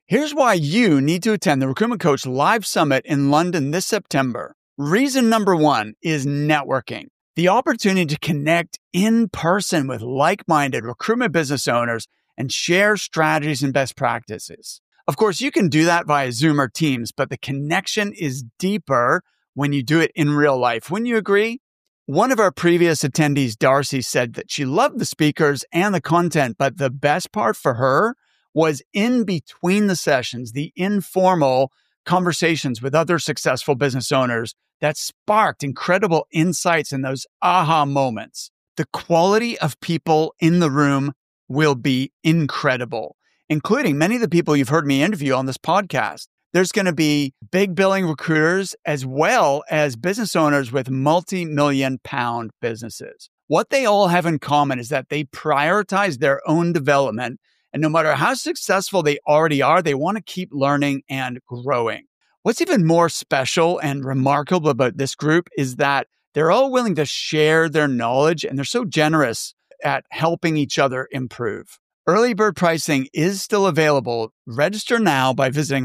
Here's why you need to attend the Recruitment Coach Live Summit in London this September. Reason number one is networking. The opportunity to connect in person with like-minded recruitment business owners and share strategies and best practices. Of course, you can do that via Zoom or Teams, but the connection is deeper when you do it in real life. Wouldn't you agree? One of our previous attendees, Darcy, said that she loved the speakers and the content, but the best part for her was in between the sessions, the informal conversations with other successful business owners that sparked incredible insights and those aha moments. The quality of people in the room will be incredible, including many of the people you've heard me interview on this podcast. There's going to be big billing recruiters as well as business owners with multi-million pound businesses. What they all have in common is that they prioritize their own development. And no matter how successful they already are, they want to keep learning and growing. What's even more special and remarkable about this group is that they're all willing to share their knowledge and they're so generous at helping each other improve. Early bird pricing is still available. Register now by visiting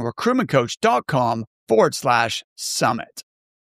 recruitmentcoach.com/summit.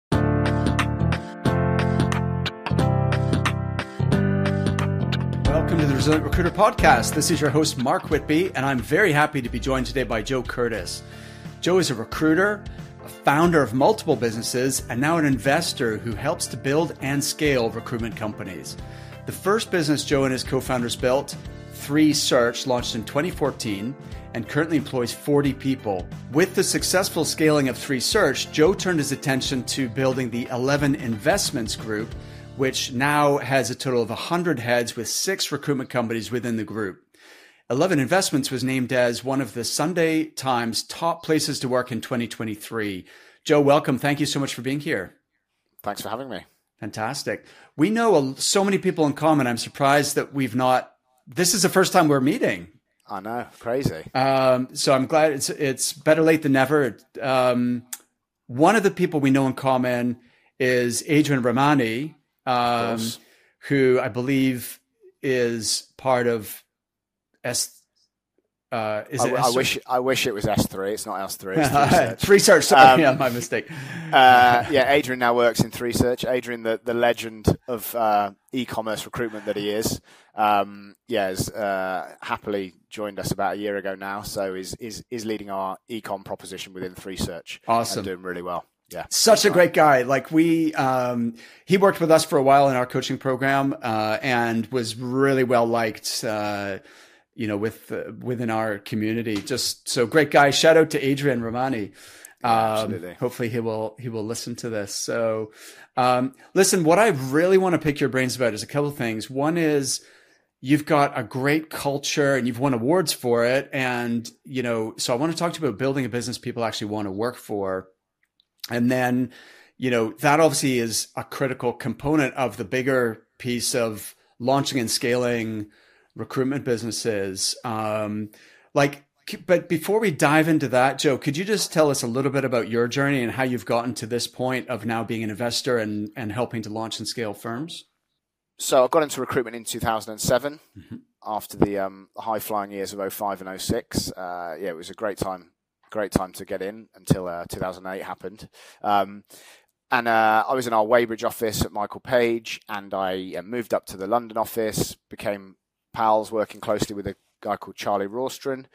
Welcome to the Resilient Recruiter Podcast. This is your host, Mark Whitby, and I'm very happy to be joined today by Joe Curtis. Joe is a recruiter, a founder of multiple businesses, and now an investor who helps to build and scale recruitment companies. The first business Joe and his co-founders built, 3Search, launched in 2014 and currently employs 40 people. With the successful scaling of 3Search, Joe turned his attention to building the 11 Investments Group, which now has a total of 100 heads with 6 recruitment companies within the group. 11 Investments was named as one of the Sunday Times top places to work in 2023. Joe, welcome. Thank you so much for being here. Thanks for having me. Fantastic. We know so many people in common. I'm surprised that this is the first time we're meeting. I know, crazy. So I'm glad it's better late than never. One of the people we know in common is Adrian Ramani, who I believe is part of I wish it was S3. It's not S3. It's 3Search. Sorry, yeah, my mistake. Adrian now works in 3Search. Adrian, the legend of e-commerce recruitment that he is, has happily joined us about a year ago now. So is leading our e-com proposition within 3Search. Awesome, and doing really well. Yeah, such a great guy. Like he worked with us for a while in our coaching program, and was really well liked. Within our community. Just so great guy. Shout out to Adrian Ramani. Absolutely. Hopefully he will listen to this. So, listen, what I really want to pick your brains about is a couple of things. One is you've got a great culture and you've won awards for it. And, so I want to talk to you about building a business people actually want to work for. And then, that obviously is a critical component of the bigger piece of launching and scaling recruitment businesses. But before we dive into that, Joe, could you just tell us a little bit about your journey and how you've gotten to this point of now being an investor and helping to launch and scale firms? So I got into recruitment in 2007 after the high flying years of 05 and 06. It was a great time to get in until 2008 happened. And I was in our Weybridge office at Michael Page, and I moved up to the London office, became pals working closely with a guy called Charlie Rawstron.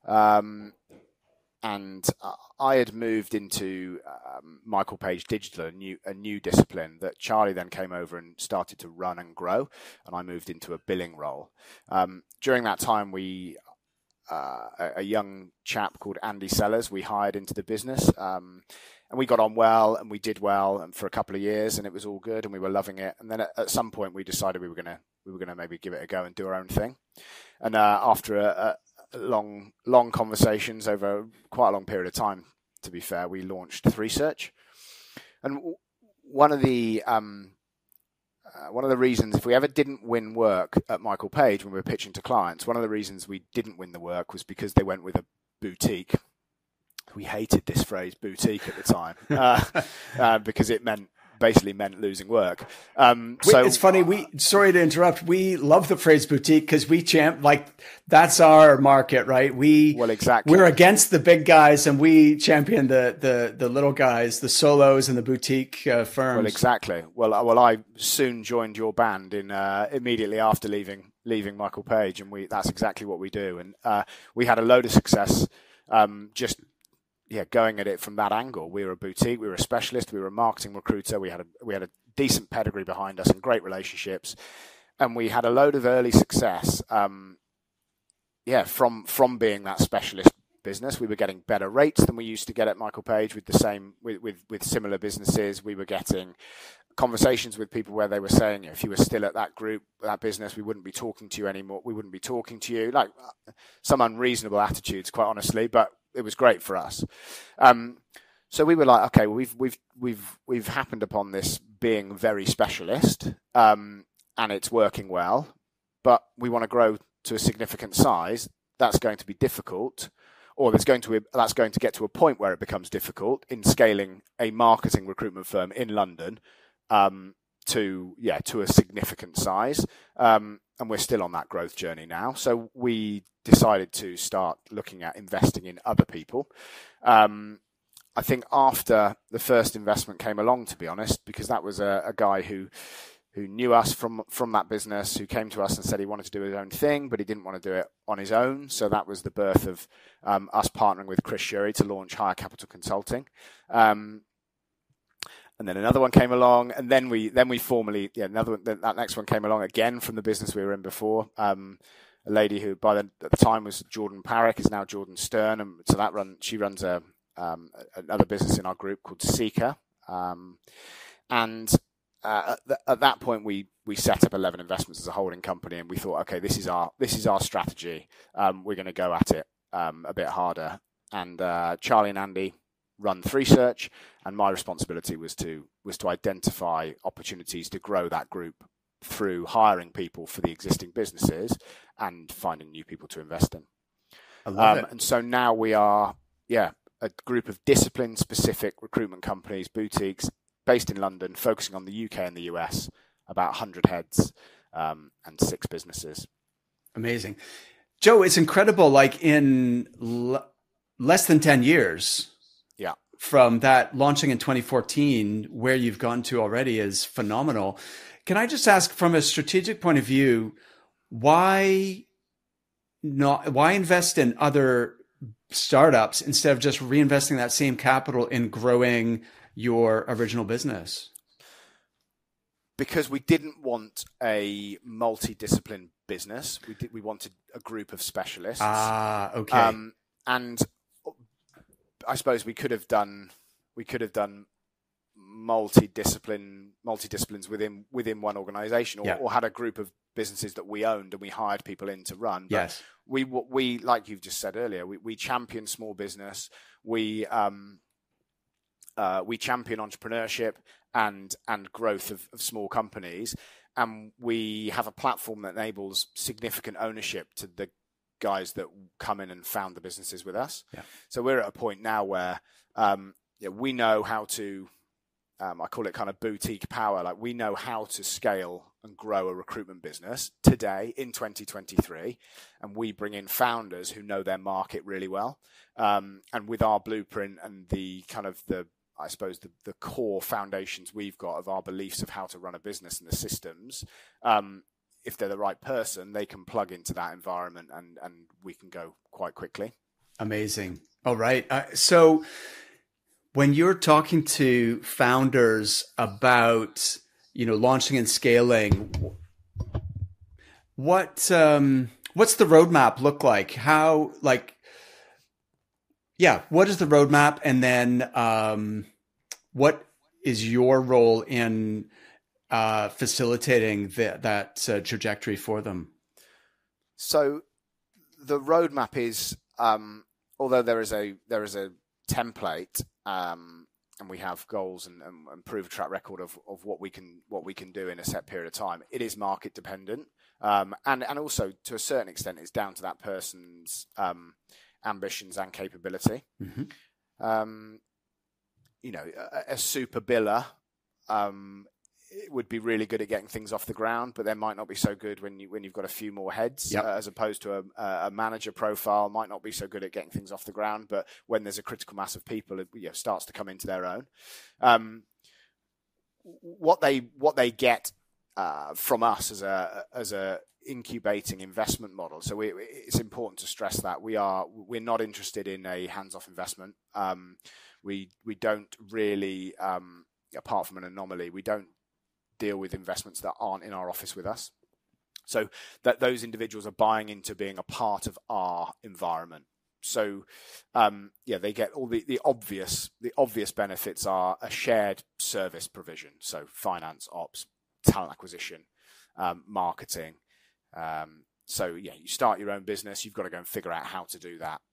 And I had moved into Michael Page Digital, a new discipline that Charlie then came over and started to run and grow. And I moved into a billing role. During that time, a young chap called Andy Sellers, we hired into the business. And we got on well and we did well and for a couple of years, and it was all good and we were loving it. And then at some point we decided we were going to maybe give it a go and do our own thing. And after a long conversations over quite a long period of time, to be fair, we launched 3Search. And one of the reasons, if we ever didn't win work at Michael Page when we were pitching to clients, one of the reasons we didn't win the work was because they went with a boutique. We hated this phrase boutique at the time because it meant basically meant losing work. It's funny. Sorry to interrupt. We love the phrase boutique because that's our market, right? Exactly. We're against the big guys and we champion the little guys, the solos and the boutique firms. Well, exactly. Well, I soon joined your band immediately after leaving Michael Page, and that's exactly what we do. And we had a load of success going at it from that angle. We were a boutique, we were a specialist, we were a marketing recruiter. We had a decent pedigree behind us and great relationships, and we had a load of early success. From being that specialist business, we were getting better rates than we used to get at Michael Page with similar businesses. We were getting conversations with people where they were saying, if you were still at that group, that business, we wouldn't be talking to you anymore. We wouldn't be talking to you. Like some unreasonable attitudes, quite honestly, but it was great for us. So we were like, okay, well, we've happened upon this being very specialist, and it's working well, but we want to grow to a significant size. That's going to be difficult, or that's going to get to a point where it becomes difficult in scaling a marketing recruitment firm in London to a significant size. And we're still on that growth journey now. So we decided to start looking at investing in other people. I think after the first investment came along, to be honest, because that was a guy who knew us from that business, who came to us and said he wanted to do his own thing, but he didn't want to do it on his own. So that was the birth of us partnering with Chris Shuri to launch Hire Capital Consulting. And then another one came along, and then we formally, that next one came along again from the business we were in before. A lady who at the time was Jordan Parrick is now Jordan Stern, and so she runs another business in our group called Seeker. At that point we set up 11 Investments as a holding company, and we thought, okay, this is our strategy. We're going to go at it a bit harder. And Charlie and Andy run 3Search, and my responsibility was to identify opportunities to grow that group through hiring people for the existing businesses and finding new people to invest in. I love it. And so now we are a group of discipline-specific recruitment companies, boutiques, based in London, focusing on the UK and the US, about 100 heads and 6 businesses. Amazing. Joe, it's incredible, like in less than 10 years from that launching in 2014, where you've gone to already is phenomenal. Can I just ask, from a strategic point of view, why invest in other startups instead of just reinvesting that same capital in growing your original business? Because we didn't want a multidiscipline business. We wanted a group of specialists. Okay. And I suppose we could have done multidisciplines within one organization, or had a group of businesses that we owned and we hired people in to run. But yes. We like you've just said earlier, we champion small business. We champion entrepreneurship and growth of small companies, and we have a platform that enables significant ownership to the guys that come in and found the businesses with us. Yeah. So we're at a point now where we know how to, I call it kind of boutique power. Like, we know how to scale and grow a recruitment business today in 2023, and we bring in founders who know their market really well. And with our blueprint and the kind of the core foundations we've got of our beliefs of how to run a business and the systems, if they're the right person, they can plug into that environment and we can go quite quickly. Amazing. All right. So when you're talking to founders about, launching and scaling, what's the roadmap look like? What is the roadmap? And then what is your role in facilitating that trajectory for them? So the roadmap is, although there is a template, and we have goals and prove a track record of what we can do in a set period of time, it is market dependent, and also to a certain extent it's down to that person's ambitions and capability. Mm-hmm. A super biller would be really good at getting things off the ground, but they might not be so good when you've got a few more heads. Yep. As opposed to a manager profile might not be so good at getting things off the ground, but when there's a critical mass of people, it starts to come into their own. What they get from us as a incubating investment model. So it's important to stress that we're not interested in a hands-off investment. We don't really, apart from an anomaly, we don't deal with investments that aren't in our office with us. So that those individuals are buying into being a part of our environment. So they get all the obvious benefits are a shared service provision. So finance, ops, talent acquisition, marketing. So you start your own business, you've got to go and figure out how to do that.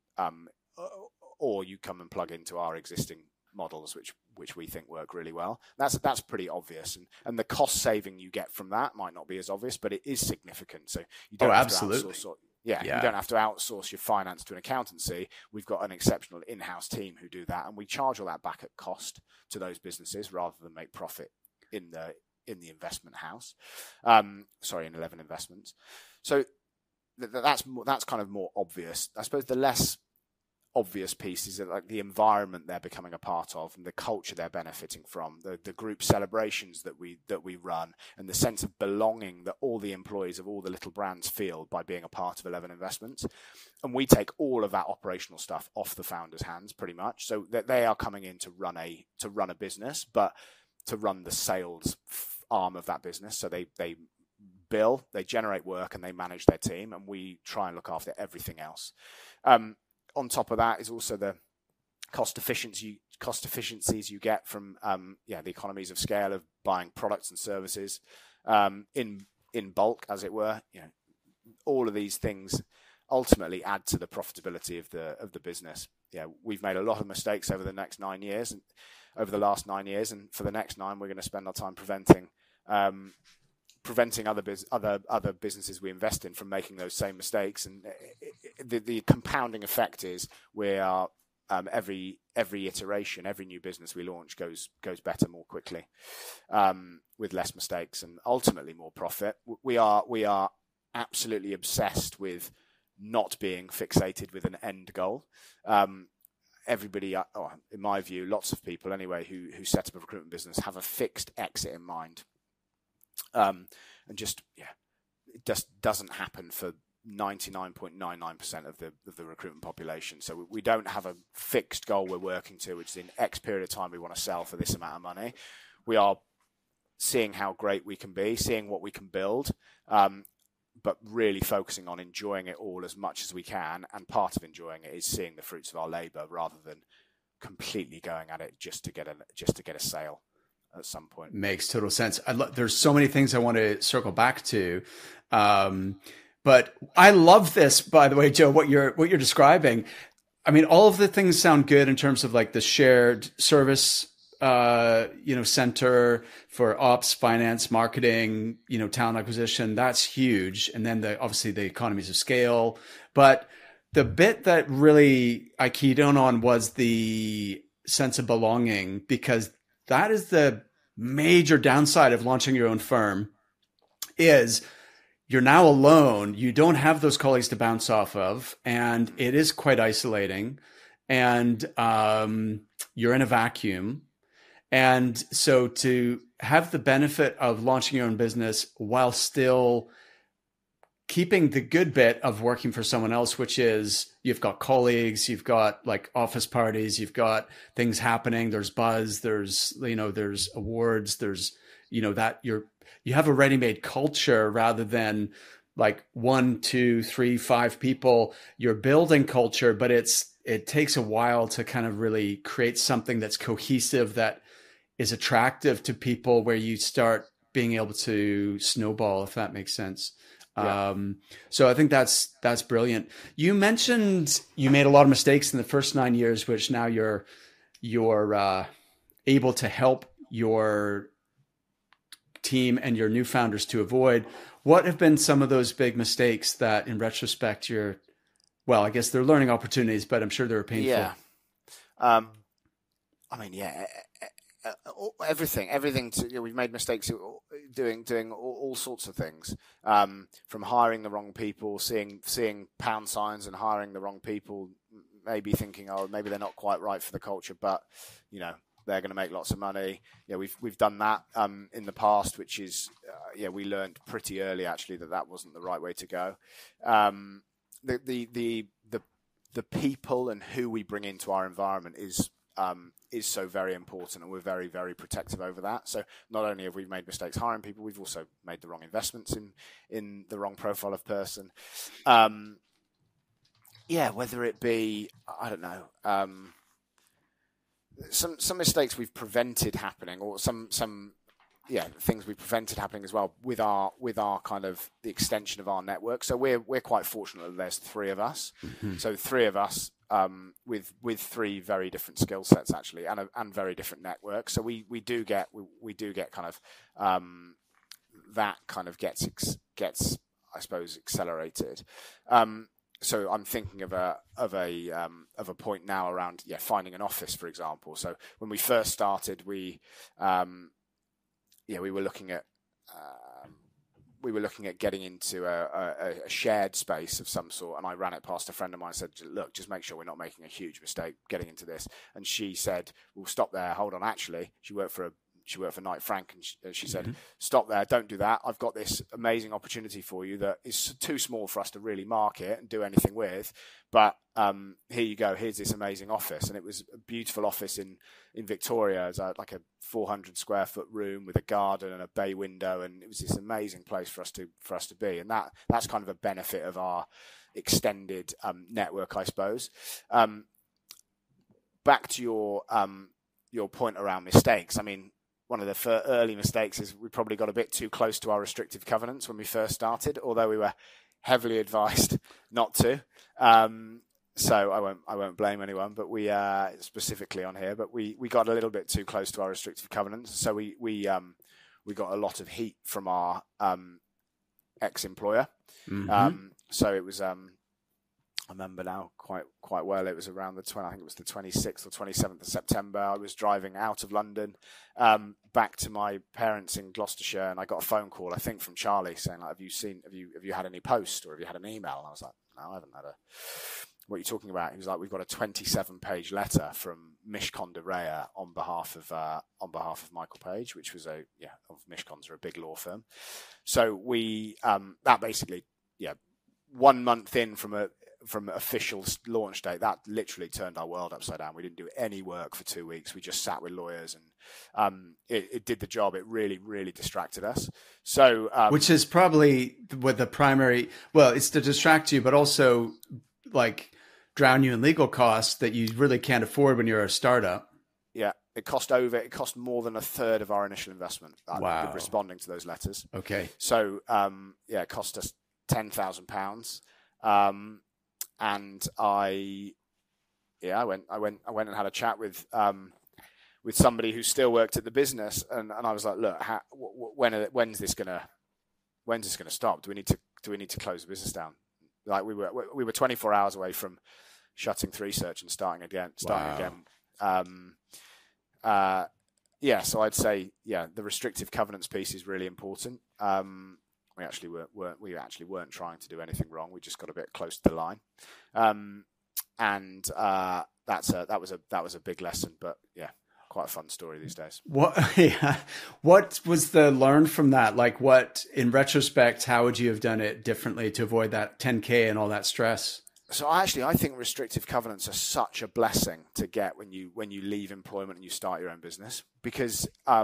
Or you come and plug into our existing models, which we think work really well. That's pretty obvious, and the cost saving you get from that might not be as obvious, but it is significant. So you don't have absolutely. to outsource. You don't have to outsource your finance to an accountancy. We've got an exceptional in-house team who do that, and we charge all that back at cost to those businesses rather than make profit in the investment house. In 11 Investments. So that's kind of more obvious. I suppose the less obvious piece is that, like, the environment they're becoming a part of and the culture they're benefiting from, the group celebrations that we run, and the sense of belonging that all the employees of all the little brands feel by being a part of 11 Investments. And we take all of that operational stuff off the founders' hands pretty much, so that they are coming in to run a business, but to run the sales arm of that business. So they bill, they generate work, and they manage their team, and we try and look after everything else. On top of that is also the cost efficiencies you get from the economies of scale of buying products and services in bulk, as it were. All of these things ultimately add to the profitability of the business. We've made a lot of mistakes over the last 9 years, and for the next 9, we're going to spend our time preventing other businesses we invest in from making those same mistakes. And the compounding effect is we are every iteration, every new business we launch goes better more quickly, with less mistakes and ultimately more profit. We are absolutely obsessed with not being fixated with an end goal. Everybody, in my view, lots of people anyway who set up a recruitment business have a fixed exit in mind. And it just doesn't happen for 99.99% of the recruitment population. So we don't have a fixed goal we're working to, which is in X period of time we want to sell for this amount of money. We are seeing how great we can be, seeing what we can build, but really focusing on enjoying it all as much as we can. And part of enjoying it is seeing the fruits of our labor rather than completely going at it just to get a sale at some point. Makes total sense. There's so many things I want to circle back to. But I love this, by the way, Joe, what you're describing. I mean, all of the things sound good in terms of like the shared service, center for ops, finance, marketing, talent acquisition. That's huge. And then obviously the economies of scale. But the bit that really I keyed in on was the sense of belonging, because that is the major downside of launching your own firm. Is you're now alone. You don't have those colleagues to bounce off of, and it is quite isolating. And you're in a vacuum. And so to have the benefit of launching your own business while still keeping the good bit of working for someone else, which is you've got colleagues, you've got like office parties, you've got things happening, there's buzz, there's awards, there's that you have a ready-made culture rather than like 1, 2, 3, 5 people. You're building culture, but it takes a while to kind of really create something that's cohesive, that is attractive to people, where you start being able to snowball, if that makes sense. Yeah. So I think that's brilliant. You mentioned you made a lot of mistakes in the first 9 years, which now you're able to help your team and your new founders to avoid. What have been some of those big mistakes that in retrospect I guess they're learning opportunities, but I'm sure they're painful. Yeah. everything. We've made mistakes doing all sorts of things, from hiring the wrong people, seeing pound signs and hiring the wrong people, maybe thinking, oh, maybe they're not quite right for the culture, but they're going to make lots of money. We've done that in the past, which is we learned pretty early actually that wasn't the right way to go. The people and who we bring into our environment is so very important, and we're very, very protective over that. So not only have we made mistakes hiring people, we've also made the wrong investments in the wrong profile of person. Whether it be, I don't know, some mistakes we've prevented happening, or some things we've prevented happening as well with our kind of the extension of our network. So we're quite fortunate that there's three of us. Mm-hmm. So three of us with three very different skill sets actually, and very different networks. So we do get kind of that kind of gets I suppose accelerated. So I'm thinking of a point now around finding an office, for example. So when we first started, we were looking at getting into a shared space of some sort, and I ran it past a friend of mine and said, look, just make sure we're not making a huge mistake getting into this. And she said, well, stop there, hold on. Actually, she worked for Knight Frank, and she said, stop there, don't do that. I've got this amazing opportunity for you that is too small for us to really market and do anything with, but here you go, here's this amazing office. And it was a beautiful office in Victoria. It was like a 400 square foot room with a garden and a bay window, and it was this amazing place for us to be. And that's kind of a benefit of our extended network, I suppose. Back to your point around mistakes. I mean, one of the early mistakes is we probably got a bit too close to our restrictive covenants when we first started, although we were heavily advised not to. So I won't blame anyone, but we specifically on here, but we got a little bit too close to our restrictive covenants. So we got a lot of heat from our ex-employer. Mm-hmm. So it was I remember now quite well. It was around the 26th or 27th of September. I was driving out of London back to my parents in Gloucestershire, and I got a phone call, I think, from Charlie saying, like, have you had any post or have you had an email? And I was like, no, I haven't had a. What are you talking about? He was like, we've got a 27-page letter from Mishcon de Reya on behalf of Michael Page, which was Mishcons are a big law firm. So we that basically 1 month in from official launch date, that literally turned our world upside down. We didn't do any work for 2 weeks. We just sat with lawyers, and it did the job. It really, really distracted us. So, which is probably what the primary. Well, it's to distract you, but also like drown you in legal costs that you really can't afford when you're a startup. Yeah, it cost more than a third of our initial investment. Wow. Responding to those letters. Okay. So it cost us £10,000. And I went and had a chat with somebody who still worked at the business, and I was like, look, when's this gonna stop? Do we need to close the business down? Like we were 24 hours away from shutting 3Search and starting again. So I'd say the restrictive covenants piece is really important. We actually weren't trying to do anything wrong. We just got a bit close to the line, and that was a big lesson. But quite a fun story these days. What was the learn from that? Like, what in retrospect, how would you have done it differently to avoid that 10K and all that stress? So I think restrictive covenants are such a blessing to get when you leave employment and you start your own business, because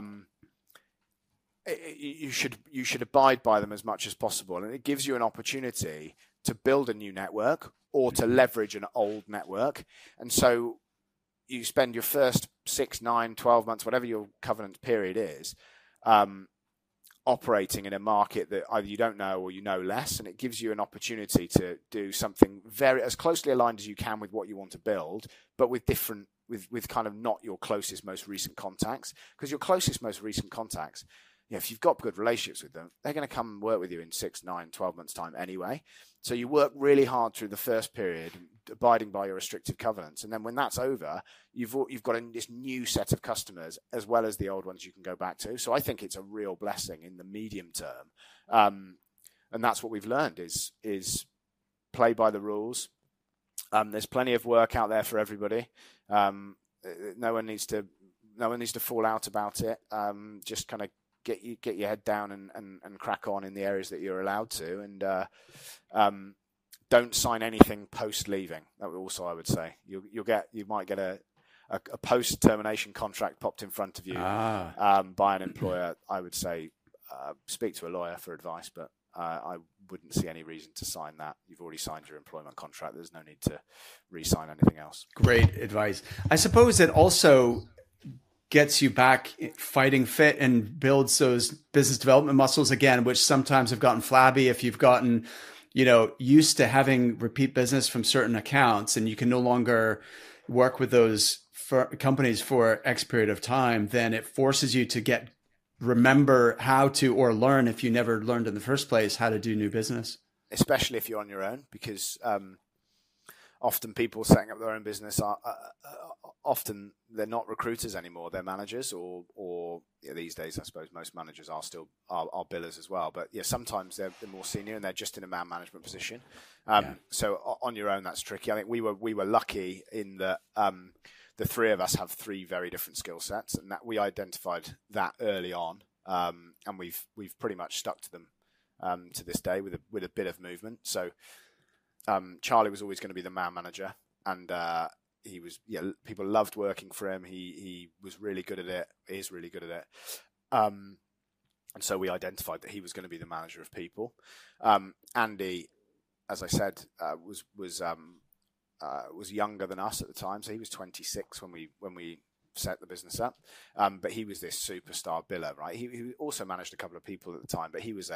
you should abide by them as much as possible, and it gives you an opportunity to build a new network or to leverage an old network. And so you spend your first 6, 9, 12 months, whatever your covenant period is, operating in a market that either you don't know or you know less, and it gives you an opportunity to do something very as closely aligned as you can with what you want to build, but with kind of not your closest, most recent contacts, because your closest, most recent contacts, if you've got good relationships with them, they're going to come and work with you in 6, 9, 12 months time anyway. So you work really hard through the first period, abiding by your restrictive covenants. And then when that's over, you've got this new set of customers as well as the old ones you can go back to. So I think it's a real blessing in the medium term. And that's what we've learned is play by the rules. There's plenty of work out there for everybody. No one needs to fall out about it. Just kind of get your head down and crack on in the areas that you're allowed to, and don't sign anything post leaving. That also, I would say, you might get a post termination contract popped in front of you by an employer. I would say speak to a lawyer for advice, but I wouldn't see any reason to sign that. You've already signed your employment contract. There's no need to re-sign anything else. Great advice. I suppose it also gets you back fighting fit and builds those business development muscles again, which sometimes have gotten flabby if you've gotten, used to having repeat business from certain accounts, and you can no longer work with those companies for X period of time. Then it forces you to remember how to, or learn, if you never learned in the first place, how to do new business. Especially if you're on your own, because often people setting up their own business are often they're not recruiters anymore. They're managers, or these days, I suppose most managers are still are billers as well. But sometimes they're more senior and they're just in a man management position. So on your own, that's tricky. I think we were lucky in that the three of us have three very different skill sets, and that we identified that early on, and we've pretty much stuck to them to this day with a bit of movement. So Charlie was always going to be the man manager, and he was, people loved working for him. He was really good at it. Is really good at it. And so we identified that he was going to be the manager of people. Andy, as I said, was younger than us at the time, so he was 26 when we set the business up. But he was this superstar biller, right? He also managed a couple of people at the time, but his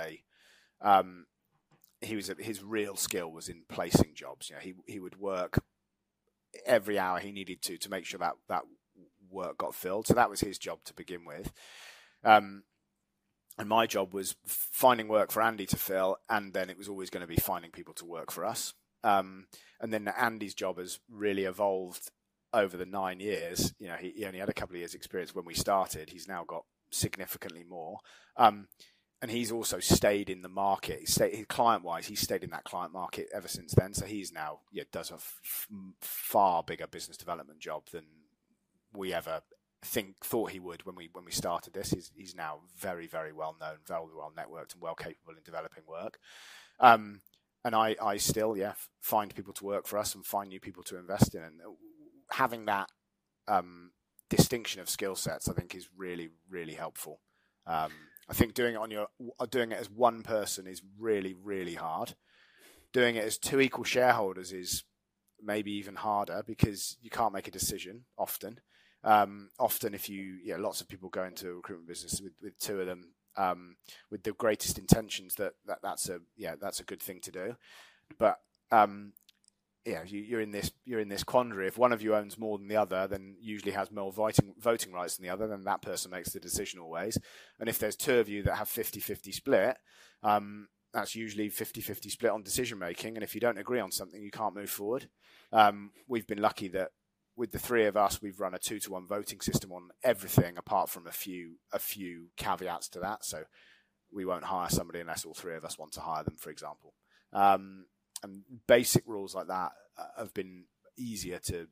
real skill was in placing jobs. He would work every hour he needed to make sure that work got filled. So that was his job to begin with. And my job was finding work for Andy to fill, and then it was always going to be finding people to work for us. And then Andy's job has really evolved over the 9 years. He only had a couple of years' experience when we started. He's now got significantly more. And he's also stayed in the market. Client-wise, he's stayed in that client market ever since then. So he's now does a far bigger business development job than we ever thought he would when we started this. He's now very, very well known, very well networked, and well capable in developing work. And I still find people to work for us and find new people to invest in. And having that distinction of skill sets, I think, is really, really helpful. I think doing it as one person is really, really hard. Doing it as two equal shareholders is maybe even harder, because you can't make a decision often. Often, if lots of people go into a recruitment business with two of them with the greatest intentions, that's a good thing to do. But you're in this quandary. If one of you owns more than the other, then usually has more voting rights than the other, then that person makes the decision always. And if there's two of you that have 50-50 split, that's usually 50-50 split on decision making. And if you don't agree on something, you can't move forward. We've been lucky that with the three of us, we've run a 2-to-1 voting system on everything, apart from a few caveats to that. So we won't hire somebody unless all three of us want to hire them, for example. And basic rules like that have been easier to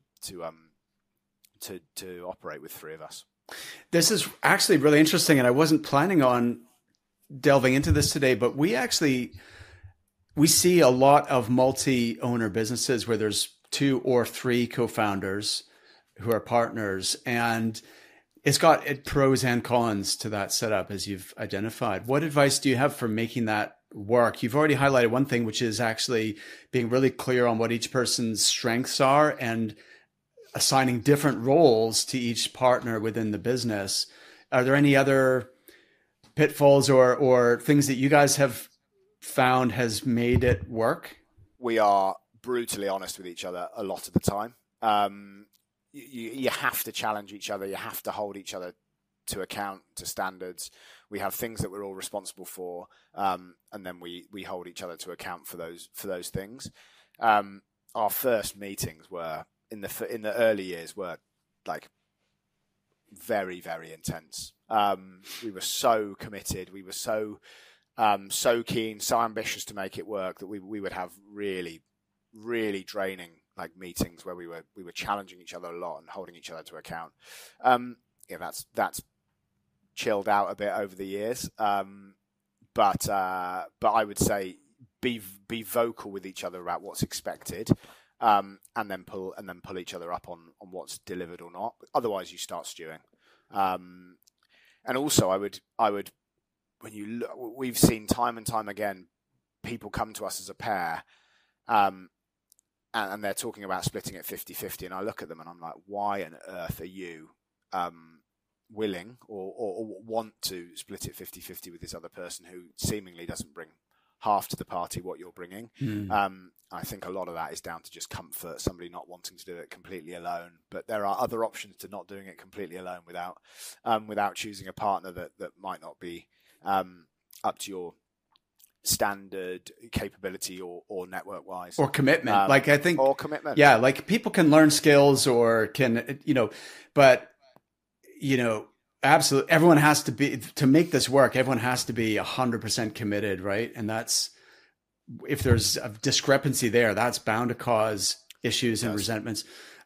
operate with three of us. This is actually really interesting, and I wasn't planning on delving into this today, but we see a lot of multi-owner businesses where there's 2 or 3 co-founders who are partners, and it's got pros and cons to that setup, as you've identified. What advice do you have for making that work? You've already highlighted one thing, which is actually being really clear on what each person's strengths are and assigning different roles to each partner within the business. Are there any other pitfalls or things that you guys have found has made it work? We are brutally honest with each other a lot of the time. You have to challenge each other. You have to hold each other to account, to standards. We have things that we're all responsible for, and then we hold each other to account for those things. Our first meetings were in the early years were like very, very intense. We were so committed. We were so keen, so ambitious to make it work that we would have really, really draining like meetings where we were challenging each other a lot and holding each other to account. That's chilled out a bit over the years. But I would say be vocal with each other about what's expected, and then pull each other up on what's delivered or not. Otherwise, you start stewing. And also, I would when you look, we've seen time and time again, people come to us as a pair, and they're talking about splitting it 50-50, and I look at them and I'm like, why on earth are you willing or want to split it 50-50 with this other person who seemingly doesn't bring half to the party what you're bringing? I think a lot of that is down to just comfort, somebody not wanting to do it completely alone. But there are other options to not doing it completely alone without choosing a partner that might not be up to your standard capability or network wise or commitment. Like I think, or commitment. Yeah, like people can learn skills or can but absolutely, everyone has to be, to make this work, everyone has to be 100% committed, right? And that's, if there's a discrepancy there, that's bound to cause issues and resentments.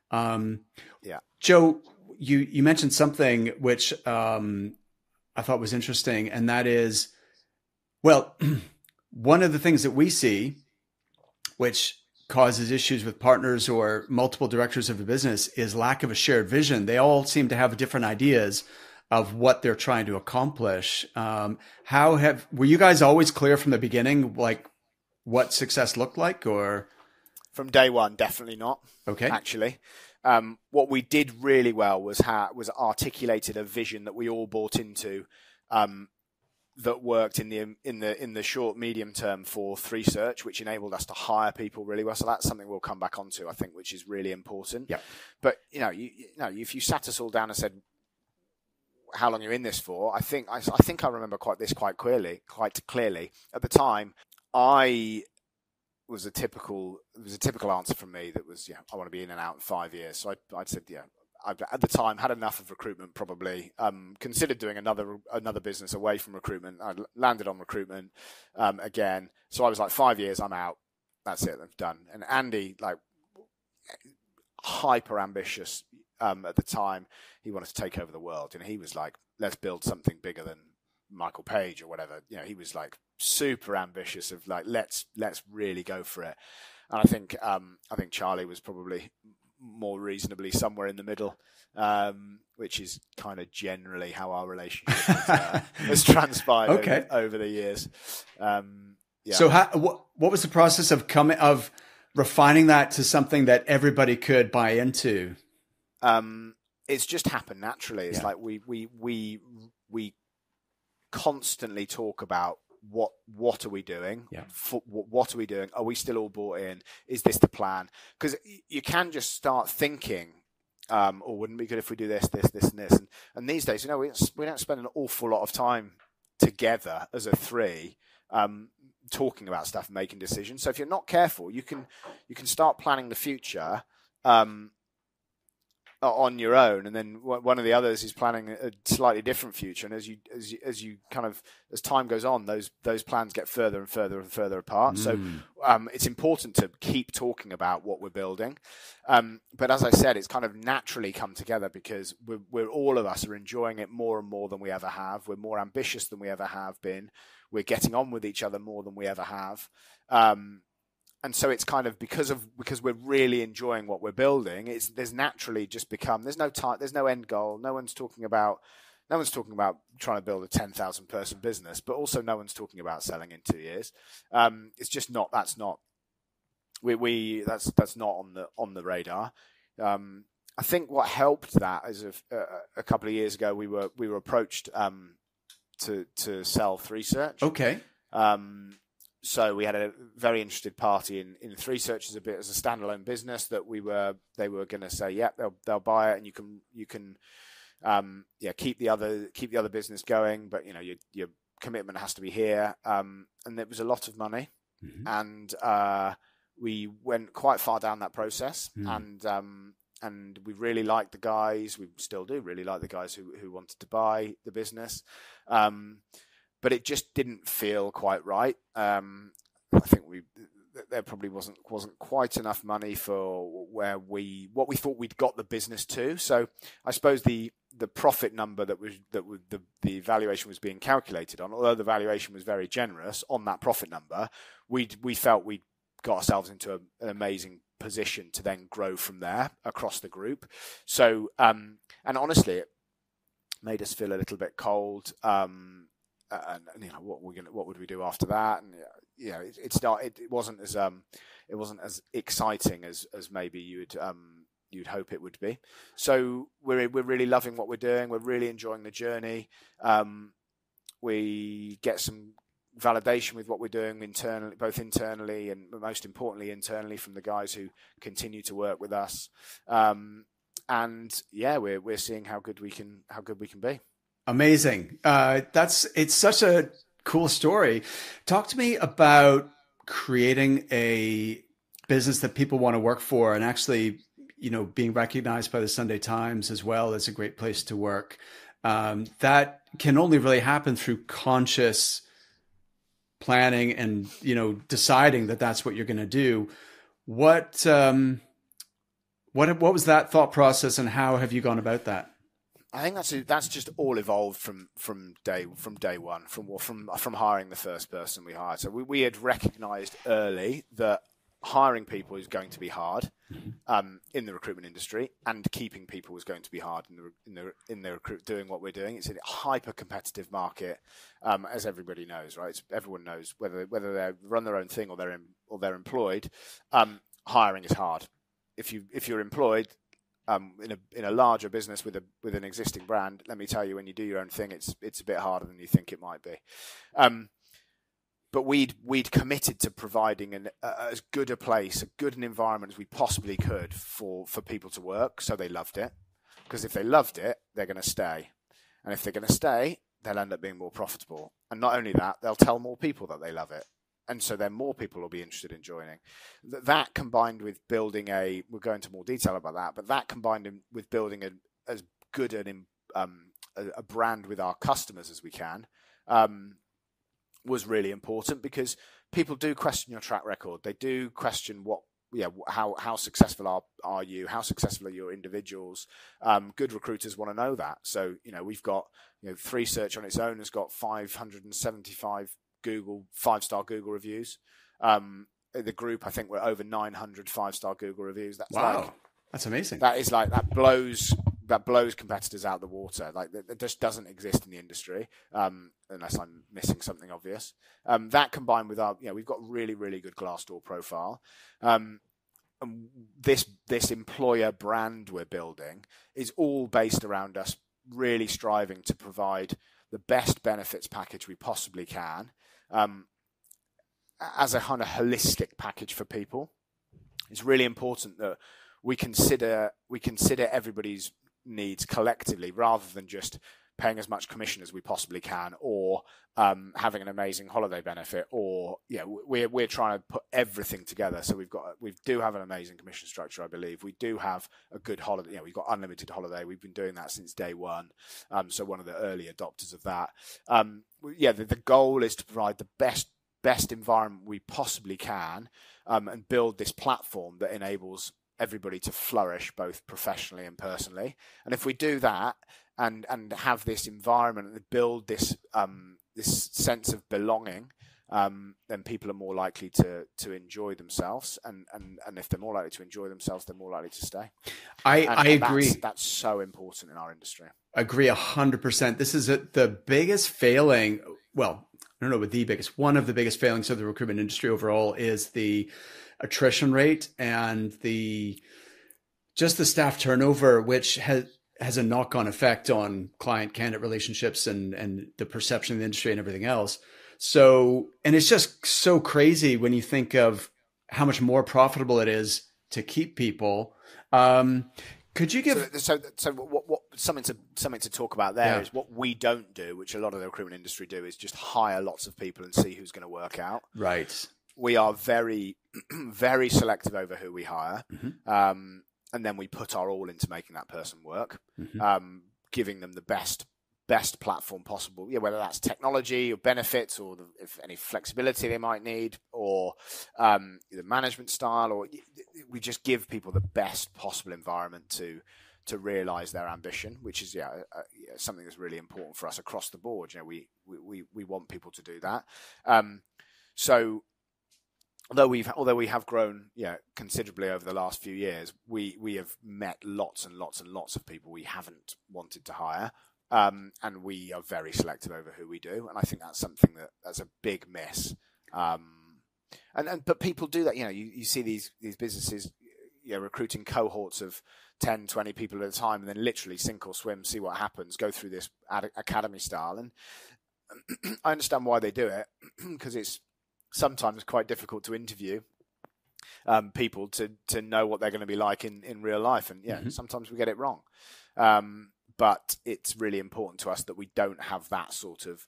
Joe, you mentioned something which I thought was interesting, and that is, well, one of the things that we see, which causes issues with partners or multiple directors of a business, is lack of a shared vision. They all seem to have different ideas of what they're trying to accomplish. Were you guys always clear from the beginning, like what success looked like, or? From day one, definitely not. Okay. Actually, what we did really well was articulated a vision that we all bought into, that worked in the short medium term for 3Search, which enabled us to hire people really well. So that's something we'll come back onto, I think, which is really important. Yeah. But if you sat us all down and said, how long you're in this for, I think I remember quite clearly. At the time, it was a typical answer from me that was, I want to be in and out in 5 years. So I'd said, I've at the time had enough of recruitment, probably considered doing another business away from recruitment. I landed on recruitment again. So I was like, 5 years, I'm out. That's it, I'm done. And Andy, like, hyper ambitious at the time, he wanted to take over the world, and he was like, let's build something bigger than Michael Page or whatever. He was like super ambitious of like, let's really go for it. And I think Charlie was probably more reasonably somewhere in the middle, which is kind of generally how our relationship has transpired over the years. So what was the process of refining that to something that everybody could buy into? It's just happened naturally. It's like we constantly talk about what are we doing? Yeah. What are we doing? Are we still all bought in? Is this the plan? Because you can just start thinking, wouldn't it be good if we do this, and this? And these days, we don't spend an awful lot of time together as a three, talking about stuff, making decisions. So if you're not careful, you can start planning the future on your own, and then one of the others is planning a slightly different future. And as time goes on, those plans get further and further and further apart. So it's important to keep talking about what we're building. But as I said, it's kind of naturally come together because we're all of us are enjoying it more and more than we ever have. We're more ambitious than we ever have been. We're getting on with each other more than we ever have. And so it's kind of because we're really enjoying what we're building. There's naturally just become, there's no time, there's no end goal. No one's talking about trying to build a 10,000 person business, but also no one's talking about selling in 2 years. It's just not. That's not. That's not on the radar. I think what helped that is a couple of years ago we were approached to sell 3Search. Okay. So we had a very interested party in 3Search as a standalone business that they were going to say, they'll buy it, and you can keep the other business going, but your commitment has to be here. And it was a lot of money, and we went quite far down that process, and we really liked the guys. We still do really like the guys who wanted to buy the business, but it just didn't feel quite right. I think there probably wasn't quite enough money for what we thought we'd got the business to. So I suppose the profit number that the valuation was being calculated on, although the valuation was very generous on that profit number, we felt we got ourselves into an amazing position to then grow from there across the group. So and honestly, it made us feel a little bit cold. And what would we do after that? And it wasn't as exciting as maybe you'd hope it would be. So we're really loving what we're doing. We're really enjoying the journey. We get some validation with what we're doing both internally and most importantly internally from the guys who continue to work with us. And we're seeing how good we can be. Amazing. It's such a cool story. Talk to me about creating a business that people want to work for, and actually, being recognized by the Sunday Times as well as a great place to work. That can only really happen through conscious planning and, deciding that that's what you're going to do. What was that thought process, and how have you gone about that? I think that's just all evolved from day one, from hiring the first person we hired. So we had recognised early that hiring people is going to be hard in the recruitment industry, and keeping people is going to be hard in the doing what we're doing. It's a hyper competitive market, as everybody knows, right? Everyone knows whether they run their own thing or they're employed. Hiring is hard. If you're employed. In a larger business with an existing brand, let me tell you, when you do your own thing, it's a bit harder than you think it might be. But we'd committed to providing as good a place, a good an environment as we possibly could for people to work, so they loved it. Because if they loved it, they're going to stay, and if they're going to stay, they'll end up being more profitable. And not only that, they'll tell more people that they love it. And so then more people will be interested in joining. That combined with building we'll go into more detail about that, but that combined with building as good a brand with our customers as we can, was really important, because people do question your track record. They do question how successful are you? How successful are your individuals? Good recruiters want to know that. So, we've got, 3Search on its own has got 575 5-star Google reviews. The group, I think we're over 900 5-star Google reviews. That's amazing. That blows competitors out the water. That just doesn't exist in the industry, unless I'm missing something obvious. That combined with we've got really, really good Glassdoor profile. And this employer brand we're building is all based around us really striving to provide the best benefits package we possibly can, as a kind of holistic package for people. It's really important that we consider everybody's needs collectively, rather than just paying as much commission as we possibly can, or having an amazing holiday benefit, or we're trying to put everything together. So we do have an amazing commission structure, I believe. We do have a good holiday. We've got unlimited holiday. We've been doing that since day one. So one of the early adopters of that. The goal is to provide the best environment we possibly can, and build this platform that enables everybody to flourish both professionally and personally. And if we do that and have this environment and build this sense of belonging, then people are more likely to enjoy themselves, and if they're more likely to enjoy themselves, they're more likely to stay. I agree. That's so important in our industry. Agree 100%. This is the biggest failing. Well, I don't know what the biggest. One of the biggest failings of the recruitment industry overall is the attrition rate and the staff turnover, which has a knock-on effect on client-candidate relationships and the perception of the industry and everything else. So, and it's just so crazy when you think of how much more profitable it is to keep people. Could you give? So what something to talk about there is what we don't do, which a lot of the recruitment industry do, is just hire lots of people and see who's going to work out. Right. We are very, very selective over who we hire, and then we put our all into making that person work, giving them the best platform possible. Yeah, whether that's technology or benefits, or if any flexibility they might need, or the management style, or we just give people the best possible environment to realize their ambition, which is something that's really important for us across the board. You know, we want people to do that. So although we have grown considerably over the last few years, we have met lots and lots and lots of people we haven't wanted to hire. And we are very selective over who we do, and I think that's something that's a big miss. But people do that. You know, you see these businesses, recruiting cohorts of 10, 20 people at a time, and then literally sink or swim, see what happens, go through this academy style. And I understand why they do it, because it's sometimes quite difficult to interview people to know what they're going to be like in real life, and sometimes we get it wrong. But it's really important to us that we don't have that sort of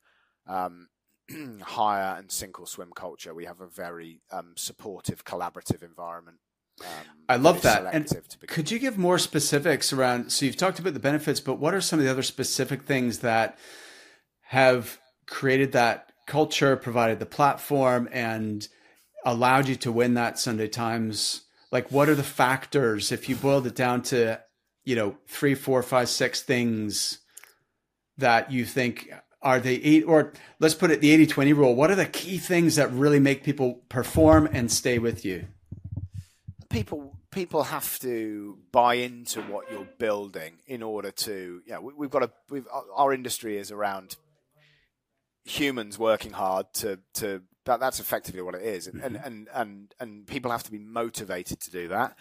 hire and sink or swim culture. We have a very supportive, collaborative environment. I love that. And could you give more specifics around, so you've talked about the benefits, but what are some of the other specific things that have created that culture, provided the platform, and allowed you to win that Sunday Times? Like, what are the factors, if you boiled it down to 3, 4, 5, 6 things that you think are the or let's put it the 80-20 rule. What are the key things that really make people perform and stay with you? People have to buy into what you're building in order to, our industry is around humans working hard to that's effectively what it is. And people have to be motivated to do that.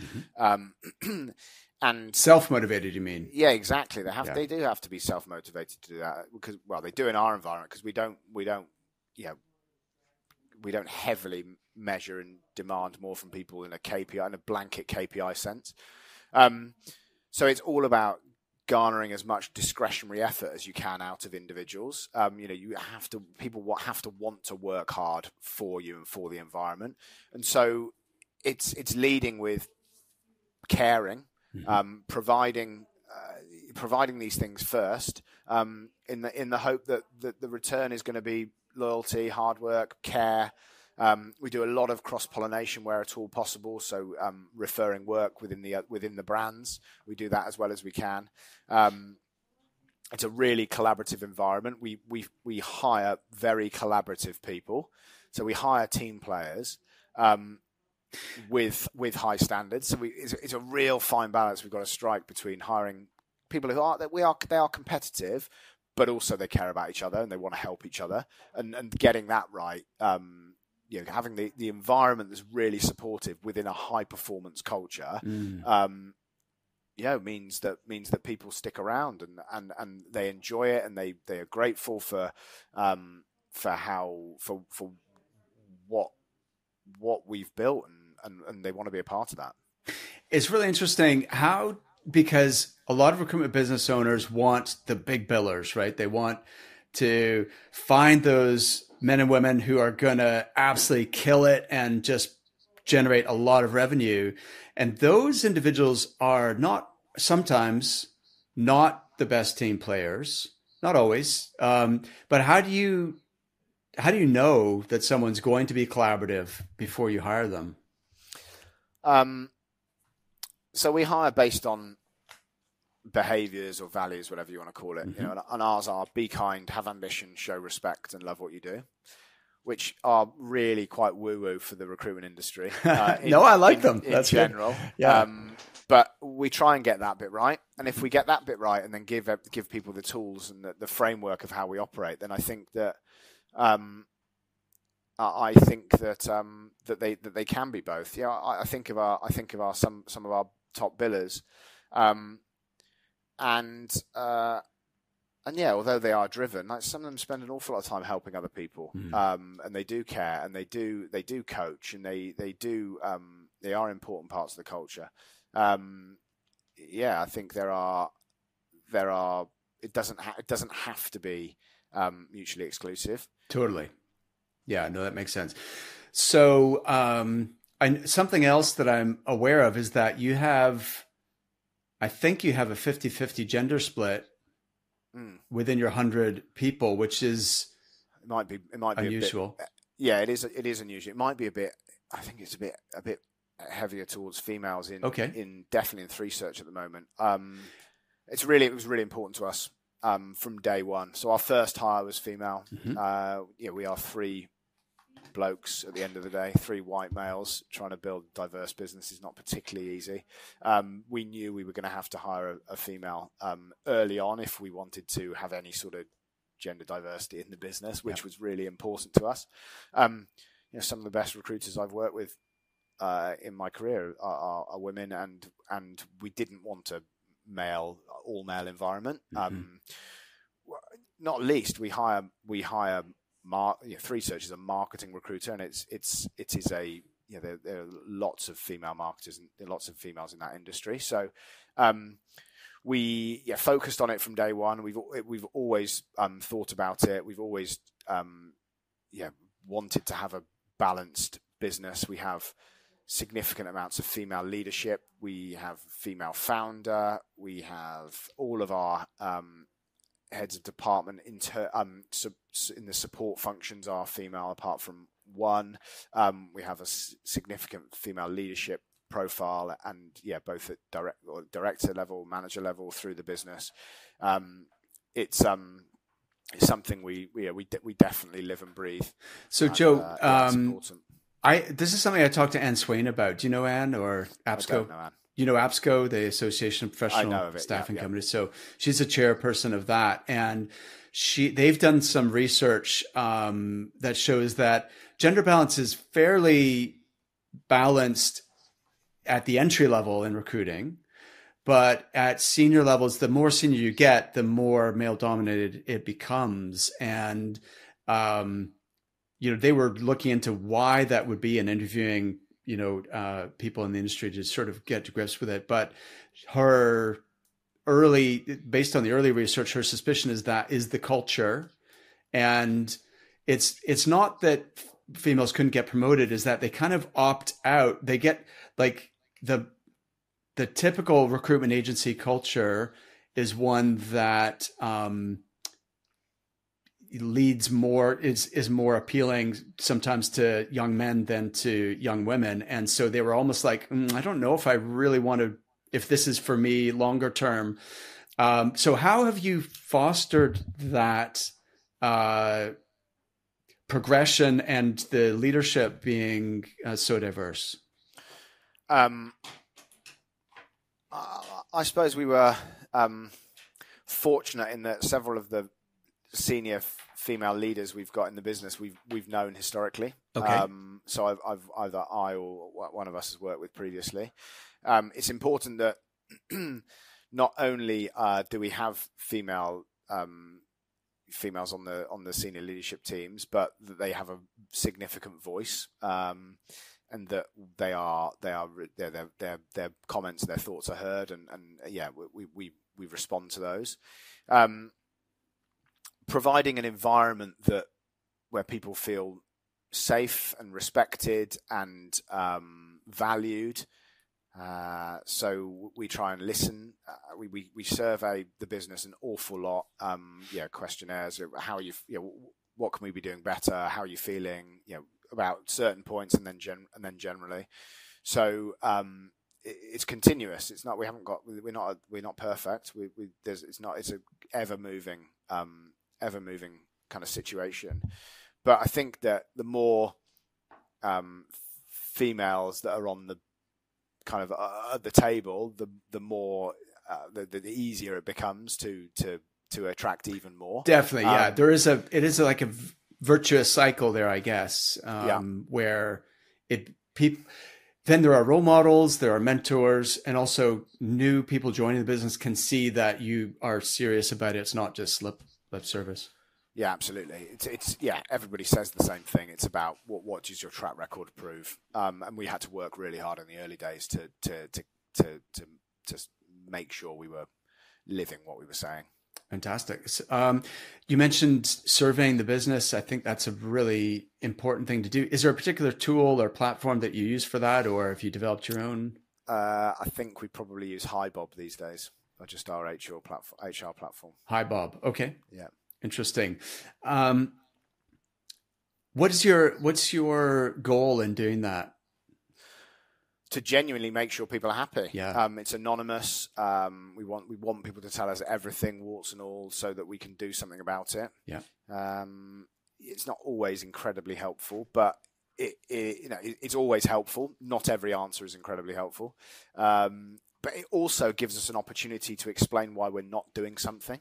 And self-motivated, you mean? Yeah, exactly. They do have to be self-motivated to do that, because, well, they do in our environment, because we don't heavily measure and demand more from people in a KPI, in a blanket KPI sense. So it's all about garnering as much discretionary effort as you can out of individuals. People have to want to work hard for you and for the environment, and so it's leading with caring. Providing these things first, in the hope that the return is going to be loyalty, hard work, care. We do a lot of cross-pollination where at all possible, so referring work within the brands. We do that as well as we can. It's a really collaborative environment. We hire very collaborative people, so we hire team players. With high standards, so it's a real fine balance we've got to strike between hiring people who are competitive, but also they care about each other and they want to help each other, and getting that right. Having the environment that's really supportive within a high performance culture, means that people stick around and they enjoy it, and they are grateful for what we've built, and they want to be a part of that. It's really interesting because a lot of recruitment business owners want the big billers, right? They want to find those men and women who are going to absolutely kill it and just generate a lot of revenue. And those individuals are sometimes not the best team players, not always. But how do you know that someone's going to be collaborative before you hire them? So we hire based on behaviors or values, whatever you want to call it. And ours are: be kind, have ambition, show respect, and love what you do, which are really quite woo-woo for the recruitment industry. No, I like them. That's in general. Good. Yeah. But we try and get that bit right. And if we get that bit right, and then give people the tools and the framework of how we operate, then I think that that they can be both. I think of some of our top billers, although they are driven, like, some of them spend an awful lot of time helping other people, and they do care, and they do coach, and they are important parts of the culture. I think there are it doesn't have to be mutually exclusive. Totally. Yeah, no, that makes sense. So something else that I'm aware of is that I think you have a 50-50 gender split within your 100 people, which is it might be unusual. Yeah, it is unusual. It might be a bit. I think it's a bit heavier towards females in definitely in 3Search at the moment. It was really important to us from day one. So our first hire was female. Mm-hmm. We are 3 blokes at the end of the day, 3 white males. Trying to build a diverse business is not particularly easy. We knew we were going to have to hire a female early on if we wanted to have any sort of gender diversity in the business, which was really important to us. Some of the best recruiters I've worked with in my career are women, and we didn't want a all male environment. Mm-hmm. Not least, we hire 3Search is a marketing recruiter, and it is a there are lots of female marketers and there are lots of females in that industry. So we focused on it from day one. We've always thought about it. We've always wanted to have a balanced business. We have significant amounts of female leadership. We have female founder. We have all of our heads of department in the support functions are female, apart from one. We have a significant female leadership profile, and both at director level, manager level through the business. It's something we definitely live and breathe. So Joe, this is something I talked to Anne Swain about. Do you know Anne or APSCO? I don't know Anne. You know APSCO, the Association of Professional Staffing Companies. So she's a chairperson of that, and they've done some research that shows that gender balance is fairly balanced at the entry level in recruiting, but at senior levels, the more senior you get, the more male dominated it becomes. And they were looking into why that would be and interviewing people in the industry to sort of get to grips with it. But based on the early research, her suspicion is the culture. And it's not that females couldn't get promoted, is that they kind of opt out. They get like the typical recruitment agency culture is one that leads more is more appealing sometimes to young men than to young women. And so they were almost like, I don't know if I really want to, if this is for me longer term. So how have you fostered that progression and the leadership being so diverse? I suppose we were fortunate in that several of the senior female leaders we've got in the business we've known historically. Okay. So I've either I or one of us has worked with previously. It's important that not only do we have females on the senior leadership teams, but that they have a significant voice, and that their comments, their thoughts are heard, and we respond to those. Providing an environment where people feel safe and respected and valued. So we try and listen. We survey the business an awful lot. Questionnaires. How are you? What can we be doing better? How are you feeling? About certain points, and then generally. So it's continuous. It's not. We're not perfect. It's a ever moving kind of situation. But I think that the more females that are on the kind of at the table, the more the easier it becomes to attract even more. Definitely, yeah. It is like a virtuous cycle there, I guess, where then there are role models, there are mentors, and also new people joining the business can see that you are serious about it. It's not just lip service. Yeah, absolutely. It's everybody says the same thing. It's about what does your track record prove? And we had to work really hard in the early days to make sure we were living what we were saying. Fantastic. You mentioned surveying the business. I think that's a really important thing to do. Is there a particular tool or platform that you use for that, or have you developed your own? I think we probably use HiBob these days, or just our HR platform. HiBob. Okay. Yeah. Interesting. What's your goal in doing that? To genuinely make sure people are happy. Yeah. It's anonymous. We want people to tell us everything, warts and all, so that we can do something about it. Yeah. It's not always incredibly helpful, but it's always helpful. Not every answer is incredibly helpful, but it also gives us an opportunity to explain why we're not doing something.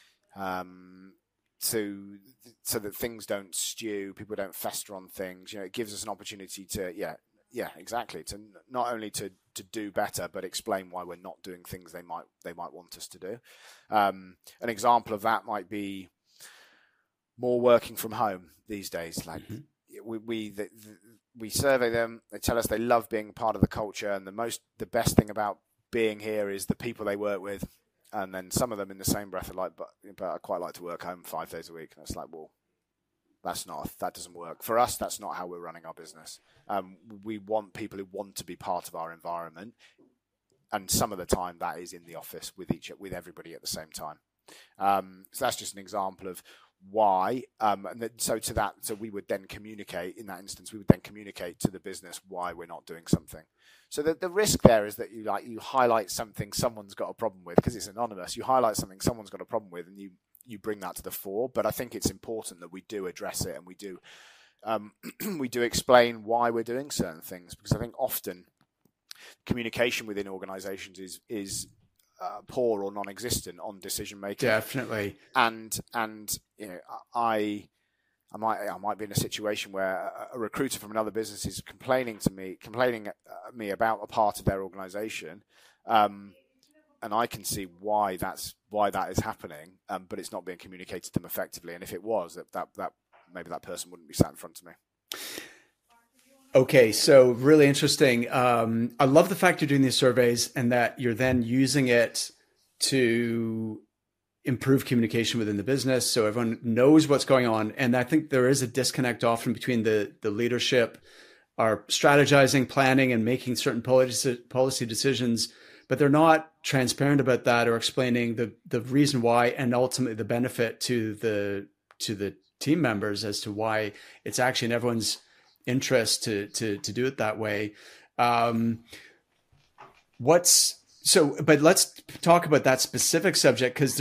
So that things don't stew, people don't fester on things. It gives us an opportunity to, exactly, to not only to do better, but explain why we're not doing things they might want us to do. An example of that might be more working from home these days. Like we survey them, they tell us they love being part of the culture, and the best thing about being here is the people they work with. And then some of them in the same breath are like, but I quite like to work home 5 days a week. And it's like, well, that doesn't work. For us, that's not how we're running our business. We want people who want to be part of our environment. And some of the time that is in the office with everybody at the same time. So that's just an example of why. So we would then communicate, in that instance, to the business why we're not doing something. So the risk there is that you highlight something someone's got a problem with, because it's anonymous. You highlight something someone's got a problem with, and you bring that to the fore. But I think it's important that we do address it, and we do explain why we're doing certain things, because I think often communication within organisations is poor or non-existent on decision making. Definitely. And I might be in a situation where a recruiter from another business is complaining at me about a part of their organisation, and I can see why that is happening, but it's not being communicated to them effectively. And if it was, that maybe that person wouldn't be sat in front of me. Okay, so really interesting. I love the fact you're doing these surveys and that you're then using it to improve communication within the business so everyone knows what's going on. And I think there is a disconnect often between the leadership are strategizing, planning, and making certain policy decisions, but they're not transparent about that or explaining the reason why and ultimately the benefit to the team members as to why it's actually in everyone's interest to do it that way. But let's talk about that specific subject, because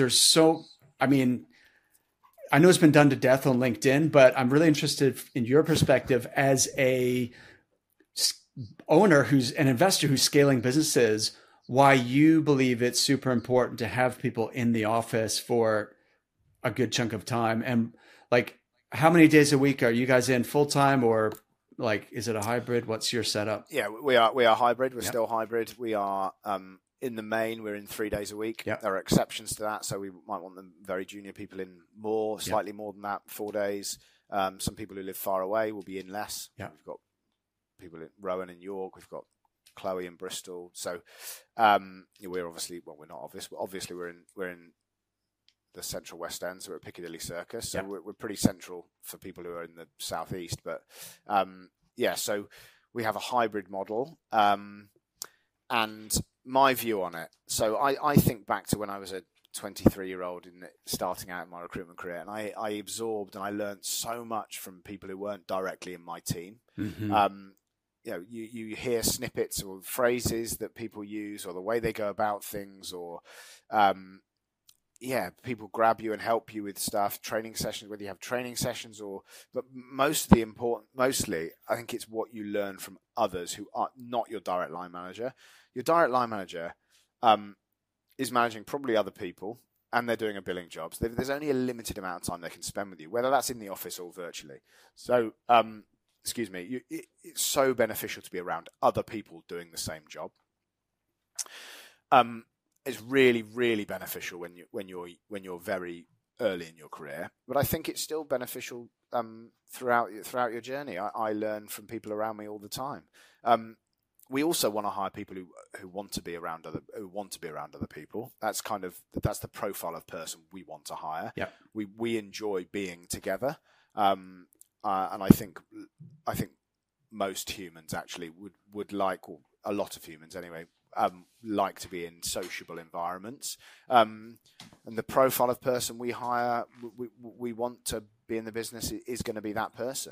I know it's been done to death on LinkedIn, but I'm really interested in your perspective as a owner who's an investor who's scaling businesses, why you believe it's super important to have people in the office for a good chunk of time. And like, how many days a week are you guys in full time, or like, is it a hybrid? What's your setup? Yeah, we are hybrid. We're still hybrid. We are, in the main, we're in 3 days a week. Yep. There are exceptions to that. So we might want the very junior people in slightly more than that, 4 days. Some people who live far away will be in less. Yep. We've got people in Rowan and York. We've got Chloe in Bristol. So we're obviously, well, we're not obvious, but obviously we're in the central West End, so we're at Piccadilly Circus. So we're pretty central for people who are in the southeast. But so we have a hybrid model. And my view on it, so I think back to when I was a 23-year-old starting out in my recruitment career, and I absorbed and I learned so much from people who weren't directly in my team. Mm-hmm. You hear snippets or phrases that people use, or the way they go about things, or people grab you and help you with stuff, training sessions, whether you have training sessions but mostly, I think it's what you learn from others who are not your direct line manager. Your direct line manager is managing probably other people, and they're doing a billing job. So there's only a limited amount of time they can spend with you, whether that's in the office or virtually. So, it's so beneficial to be around other people doing the same job. It's really, really beneficial when you're very early in your career. But I think it's still beneficial throughout your journey. I learn from people around me all the time. we also want to hire people who want to be around other people. That's the profile of person we want to hire. Yeah. We enjoy being together, and I think most humans actually would like, or a lot of humans anyway, like to be in sociable environments. And the profile of person we hire, we want to be in the business is going to be that person.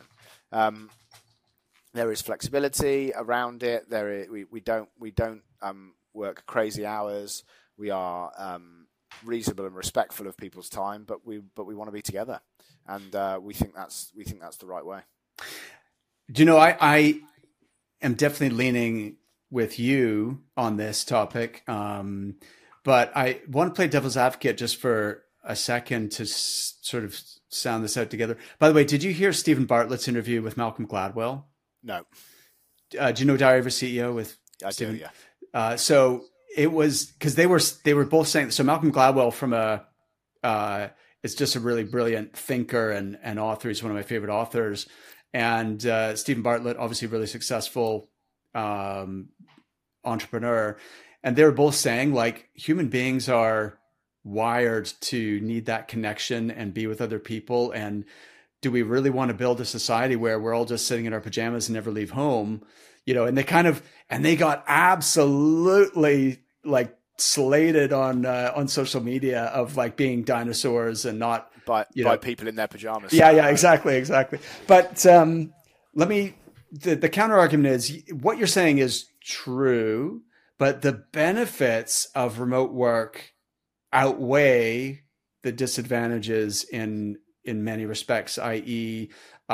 There is flexibility around it. We don't work crazy hours. We are reasonable and respectful of people's time, but we want to be together, and we think that's the right way. Do you know, I am definitely leaning with you on this topic, but I want to play devil's advocate just for a second to sort of sound this out together. By the way, did you hear Stephen Bartlett's interview with Malcolm Gladwell? No. Do you know Diary of a CEO with Stephen? Do, yeah. So it was because they were both saying, so Malcolm Gladwell is just a really brilliant thinker and author. He's one of my favorite authors. And Stephen Bartlett, obviously really successful entrepreneur. And they were both saying, like, human beings are wired to need that connection and be with other people. And do we really want to build a society where we're all just sitting in our pajamas and never leave home? You know, and they got absolutely like slated on social media of like being dinosaurs and not by people in their pajamas. Yeah, exactly. But the counter argument is what you're saying is true, but the benefits of remote work outweigh the disadvantages in many respects, i.e.,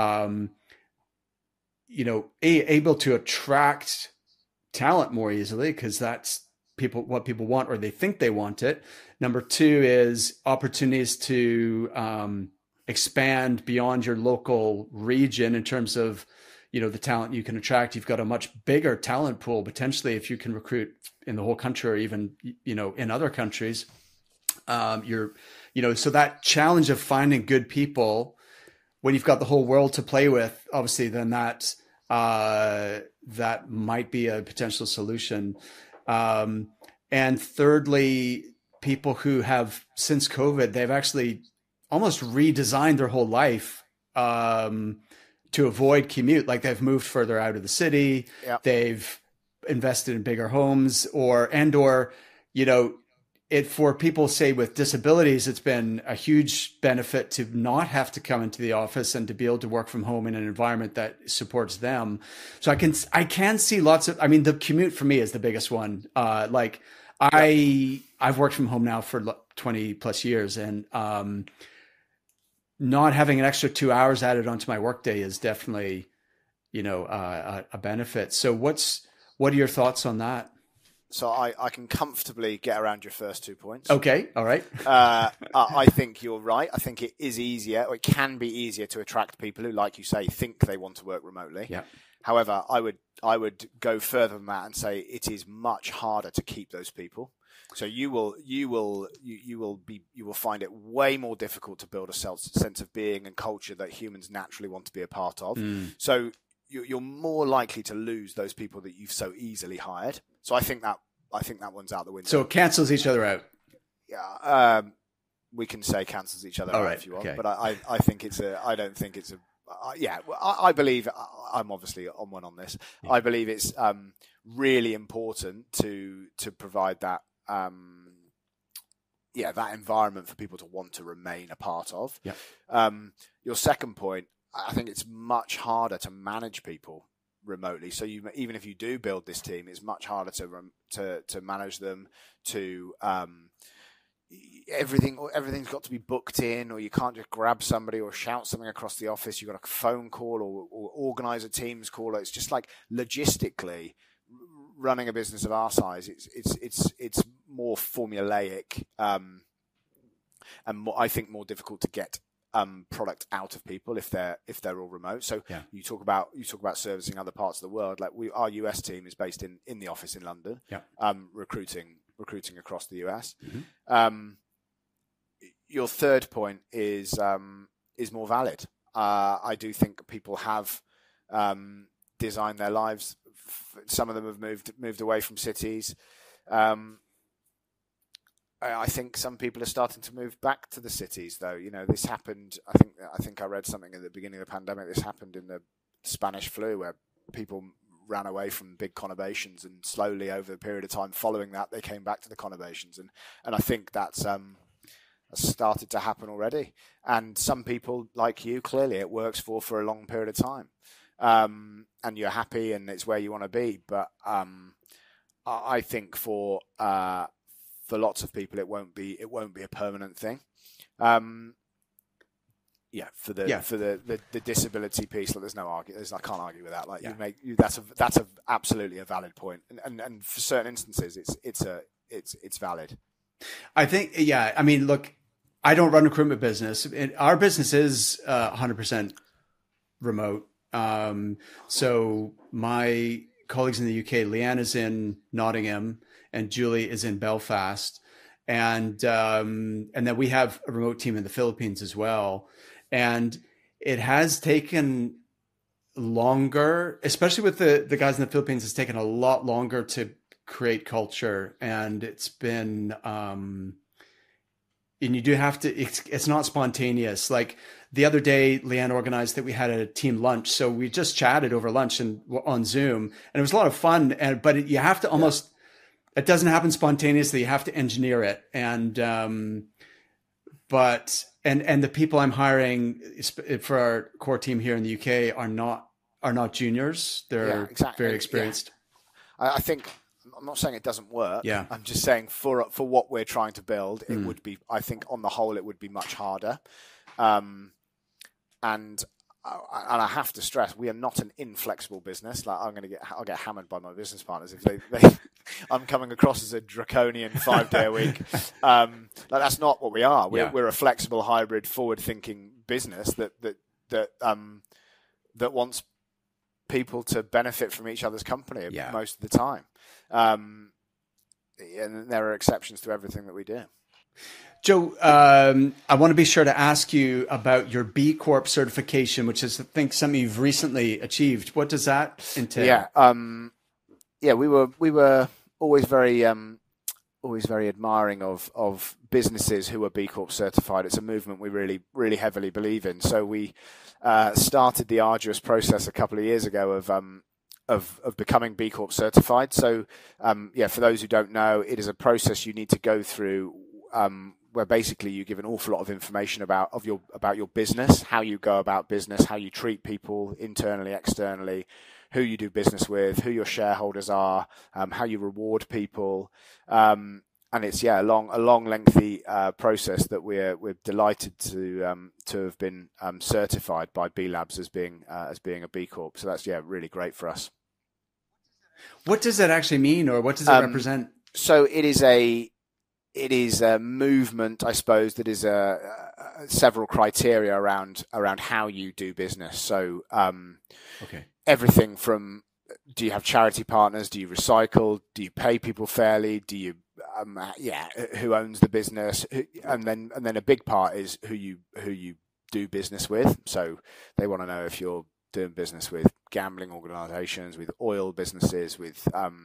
able to attract talent more easily because that's what people want, or they think they want it. Number two is opportunities to expand beyond your local region in terms of, the talent you can attract. You've got a much bigger talent pool potentially if you can recruit in the whole country or even, in other countries. So that challenge of finding good people when you've got the whole world to play with, obviously, then that might be a potential solution. And thirdly, people who have, since COVID, they've actually almost redesigned their whole life to avoid commute. Like they've moved further out of the city. Yep. They've invested in bigger homes or for people, say, with disabilities, it's been a huge benefit to not have to come into the office and to be able to work from home in an environment that supports them. So I can see lots of, the commute for me is the biggest one. I've worked from home now for 20 plus years, and not having an extra 2 hours added onto my workday is definitely, a benefit. So what are your thoughts on that? So I can comfortably get around your first 2 points. Okay, all right. I think you're right. I think it is easier, or it can be easier to attract people who, like you say, think they want to work remotely. Yeah. However, I would go further than that and say it is much harder to keep those people. So you will find it way more difficult to build a sense of being and culture that humans naturally want to be a part of. So you're more likely to lose those people that you've so easily hired. So I think that one's out the window. So it cancels each other out. Yeah, we can say cancels each other out if you want, okay. But I think I don't think it's a. I believe I'm obviously on one on this. Yeah. I believe it's really important to provide that that environment for people to want to remain a part of. Yeah. Your second point, I think it's much harder to manage people remotely. So even if you do build this team, it's much harder to manage them. To everything's got to be booked in, or you can't just grab somebody or shout something across the office. You've got a phone call or organize a Teams call. It's just like logistically running a business of our size. It's more formulaic and I think more difficult to get product out of people if they're all remote. So yeah. you talk about servicing other parts of the world. Like our US team is based in the office in London. Yeah. Recruiting across the US. Mm-hmm. Your third point is more valid. I do think people have designed their lives some of them have moved away from cities. I think some people are starting to move back to the cities, though. This happened. I think I read something at the beginning of the pandemic. This happened in the Spanish flu, where people ran away from big conurbations, and slowly over a period of time following that, they came back to the conurbations, and I think that's started to happen already. And some people, like you, clearly it works for a long period of time, and you're happy, and it's where you want to be. But I think for lots of people, it won't be a permanent thing. For the disability piece, there's no argument. I can't argue with that. That's absolutely a valid point, and for certain instances, it's valid. I think, I mean, look, I don't run a recruitment business. Our business is 100% remote. So my colleagues in the UK, Leanne is in Nottingham, and Julie is in Belfast, and then we have a remote team in the Philippines as well. And it has taken longer, especially with the guys in the Philippines. It's taken a lot longer to create culture, and it's been and you do have to. It's not spontaneous. Like the other day, Leanne organized that we had a team lunch, so we just chatted over lunch and on Zoom, and it was a lot of fun. But you have to almost. Yeah. It doesn't happen spontaneously. You have to engineer it. And, but the people I'm hiring for our core team here in the UK are not juniors. They're very experienced. Yeah. I think, I'm not saying it doesn't work. Yeah. I'm just saying for what we're trying to build, it would be, I think on the whole, it would be much harder. And I have to stress, we are not an inflexible business. Like I'll get hammered by my business partners if they I'm coming across as a draconian 5-day a week. That's not what we are. We're a flexible, hybrid, forward-thinking business that wants people to benefit from each other's company most of the time. And there are exceptions to everything that we do. Joe, I want to be sure to ask you about your B Corp certification, which is, I think, something you've recently achieved. What does that entail? We were always very admiring of businesses who are B Corp certified. It's a movement we really, really heavily believe in. So we started the arduous process a couple of years ago of becoming B Corp certified. So for those who don't know, it is a process you need to go through. Where basically you give an awful lot of information about your business, how you go about business, how you treat people internally, externally, who you do business with, who your shareholders are, how you reward people, and it's a long, lengthy process that we're delighted to have been certified by B Labs as being a B Corp. So that's really great for us. What does that actually mean, or what does it represent? So it is a movement, I suppose, that is several criteria around how you do business. So everything from, do you have charity partners? Do you recycle? Do you pay people fairly? Do you who owns the business? And then a big part is who you do business with. So they want to know if you're doing business with gambling organizations, with oil businesses, with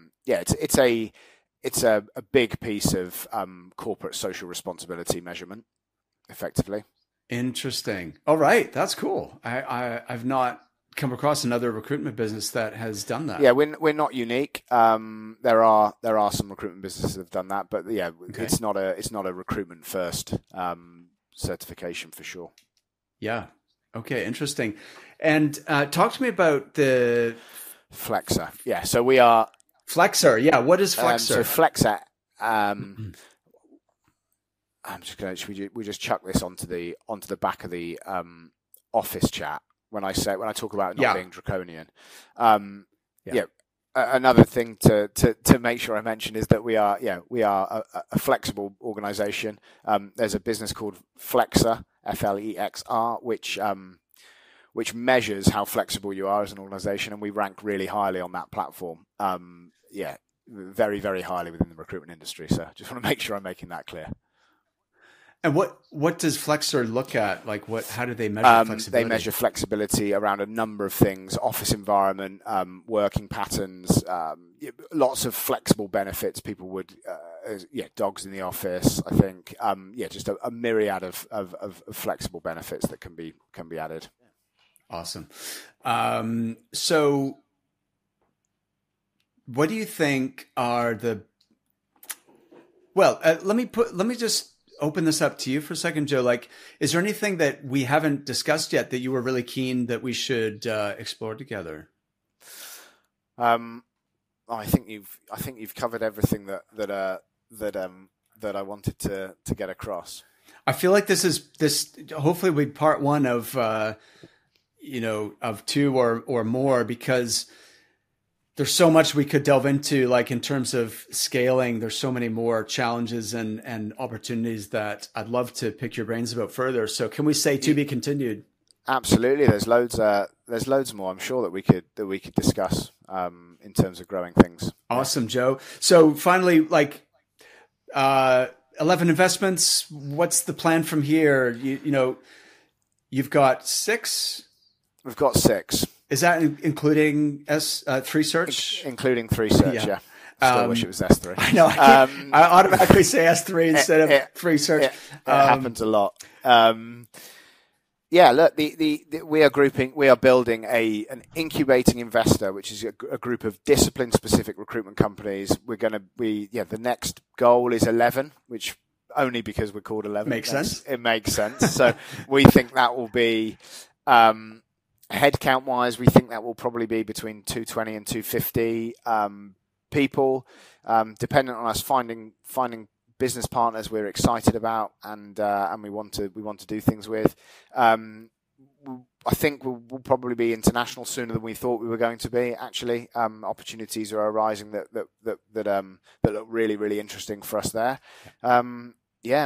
it's a big piece of corporate social responsibility measurement, effectively. Interesting. All right, that's cool. I've not come across another recruitment business that has done that. Yeah, we're not unique. There are some recruitment businesses that have done that, but it's not a recruitment first certification for sure. Yeah. Okay. Interesting. And talk to me about the Flexer. Yeah. So we are. Flexer, yeah. What is Flexer? So Flexer, I'm just going to. We just chuck this onto the back of the office chat when I talk about not being draconian. Another thing to make sure I mention is that we are a flexible organisation. There's a business called Flexer, Flexr, which measures how flexible you are as an organisation, and we rank really highly on that platform. Very, very highly within the recruitment industry. So just want to make sure I'm making that clear. And what does Flexor look at? Like how do they measure flexibility? They measure flexibility around a number of things: office environment, working patterns, lots of flexible benefits. People would, dogs in the office. I think, just a myriad of flexible benefits that can be added. Awesome. So, what do you think are the? Well, let me just open this up to you for a second, Joe. Like, is there anything that we haven't discussed yet that you were really keen that we should explore together? I think you've covered everything that I wanted to get across. I feel like this hopefully will be part one of of two or more, because there's so much we could delve into, like in terms of scaling. There's so many more challenges and opportunities that I'd love to pick your brains about further. So can we say to be continued? Absolutely. There's loads more, I'm sure, that we could discuss in terms of growing things. Awesome, Joe. So finally, 11 Investments, what's the plan from here? You've got 6? We've got 6. Is that including 3 Search? Including 3 Search, yeah. Still wish it was S3. I know. I automatically say S3 instead of 3 Search. It happens a lot. Look, we are building an incubating investor, which is a group of discipline-specific recruitment companies. The next goal is 11, which only because we're called 11. Makes sense. It makes sense. So we think that will be, headcount wise, we think that will probably be between 220 and 250 people, dependent on us finding business partners we're excited about and we want to do things with. I think we'll probably be international sooner than we thought we were going to be. Actually, opportunities are arising that look really, really interesting for us there. And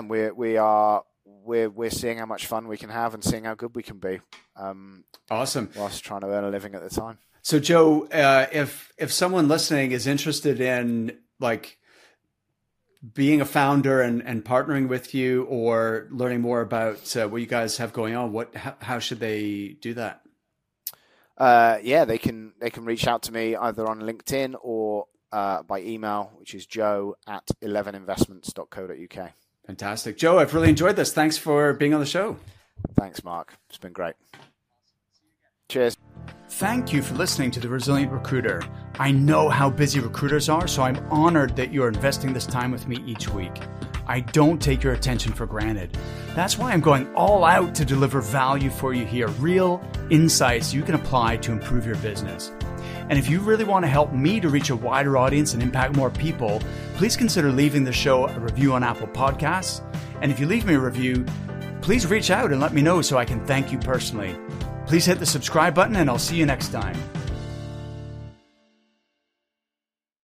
we're seeing how much fun we can have and seeing how good we can be. Awesome. Whilst trying to earn a living at the time. So, Joe, if someone listening is interested in being a founder and partnering with you, or learning more about what you guys have going on, how should they do that? They can reach out to me either on LinkedIn or by email, which is joe@11investments.co.uk. Fantastic. Joe, I've really enjoyed this. Thanks for being on the show. Thanks, Mark. It's been great. Cheers. Thank you for listening to The Resilient Recruiter. I know how busy recruiters are, so I'm honored that you're investing this time with me each week. I don't take your attention for granted. That's why I'm going all out to deliver value for you here, real insights you can apply to improve your business. And if you really want to help me to reach a wider audience and impact more people, please consider leaving the show a review on Apple Podcasts. And if you leave me a review, please reach out and let me know so I can thank you personally. Please hit the subscribe button, and I'll see you next time.